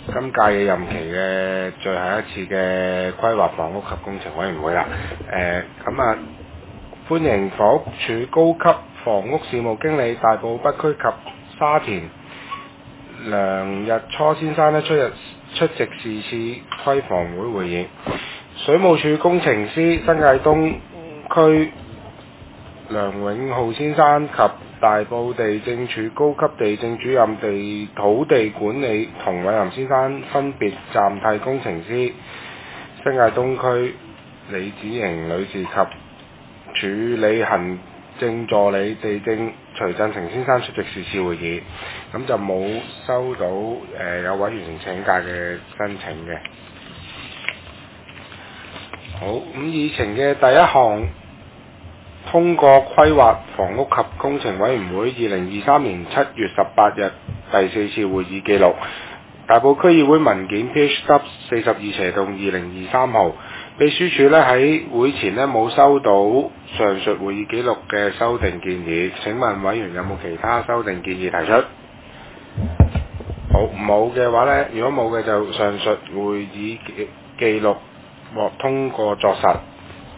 今屆嘅任期嘅最後一次嘅規劃房屋及工程委員會啦。歡迎房屋署高級房屋事務經理大埔北區及沙田梁日初先生出席是次規房會會議。水務署工程師新界東區梁永浩先生及大埔地政署高級地政主任土地管理童偉林先生分別暫替工程師新界東區李子瑩女士及署理行政助理地政徐振成先生出席是次會議，咁就冇收到有委員請假嘅申請嘅。好，咁議程嘅第一項通過規劃房屋及工程委員會2023年7月18日第4次會議記錄，大埔區議會文件 PHW42/2023 號。秘書處喺會前冇收到上述會議記錄嘅修訂建議，請問委員有冇其他修訂建議提出？好，冇嘅話如果冇嘅就上述會議記錄獲通過作實。